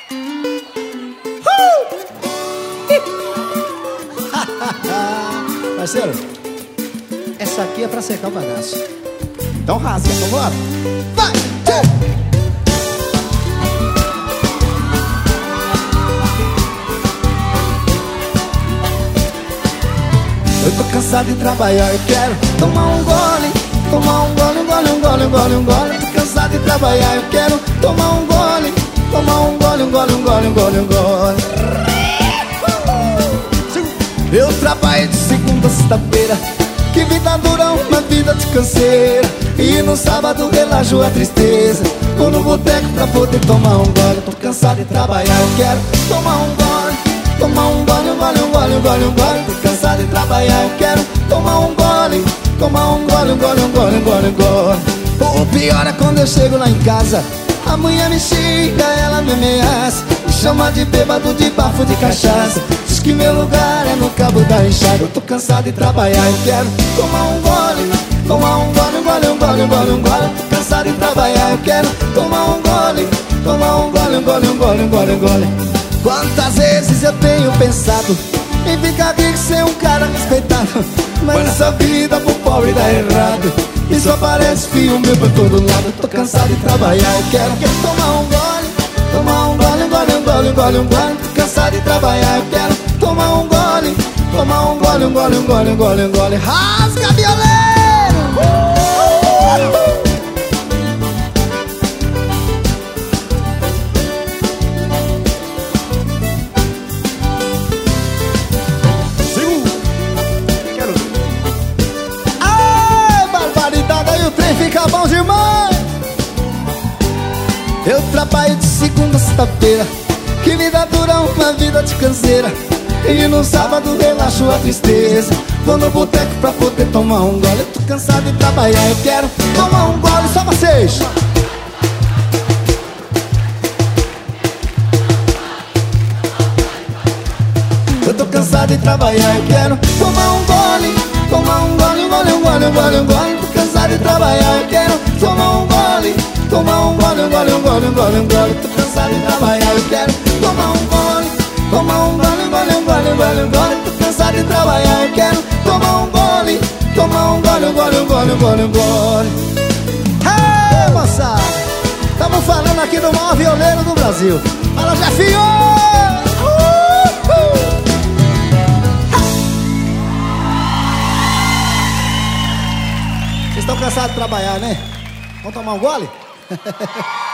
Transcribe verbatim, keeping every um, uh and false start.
Parceiro, essa aqui é pra secar o bagaço. Então rasga, vambora. Vai! Eu tô cansado de trabalhar, eu quero tomar um gole. Tomar um gole, um gole, um gole, um gole, um gole. Tô cansado de trabalhar, eu quero tomar um gole. Tomar um gole, um gole, um gole, um gole, um gole. Eu trabalho de segunda a sexta-feira. Que vida dura, uma vida de canseira. E no sábado relaxo a tristeza. Vou no boteco pra poder tomar um gole. Tô cansado de trabalhar, eu quero tomar um gole. Tomar um gole, um gole, um gole, um gole, um gole. Tô cansado de trabalhar, eu quero tomar um gole. Tomar um gole, um gole, um gole, um gole, um gole. O pior é quando eu chego lá em casa, a mulher me xinga, ela me ameaça, me chama de bêbado, de bafo, de cachaça. Diz que meu lugar é no cabo da enxada. Eu tô cansado de trabalhar, eu quero tomar um gole. Tomar um gole, um gole, um gole, um gole, um gole. Tô cansado de trabalhar, eu quero tomar um gole. Tomar um gole, um gole, um gole, um gole, um gole. Quantas vezes eu tenho pensado em ficar rico, ser um cara respeitado, mas essa vida pro pobre dá errado. E só parece fio meu pra todo lado. Eu tô cansado de trabalhar, eu quero, quero tomar um gole. Tomar um gole, um gole, um gole, um gole, um gole. Tô cansado de trabalhar, eu quero tomar um gole. Tomar um gole, um gole, um gole, um gole, um gole. Rasga, violeiro! Uh! Fica bom demais. Eu trabalho de segunda a sexta-feira. Que vida dura, uma vida de canseira. E no sábado relaxo a tristeza. Vou no boteco pra poder tomar um gole. Eu tô cansado de trabalhar, eu quero tomar um gole. Só vocês. Eu tô cansado de trabalhar, eu quero tomar um gole. Tomar um gole, um gole, um gole, um gole, um gole. Tô cansado de trabalhar, eu quero tomar um gole. Tomar um gole, um gole, um gole, um gole, um gole. Tô cansado de trabalhar, eu quero tomar um gole. Tomar um gole, um gole, um gole, um gole, um gole. Tô cansado de trabalhar, eu quero tomar um gole. Tomar um gole, um gole, um gole, um gole, um gole. Hey, moçada, tamo falando aqui do maior violeiro do Brasil. Fala, Jefinho! Vocês estão cansados de trabalhar, né? Vamos tomar um gole?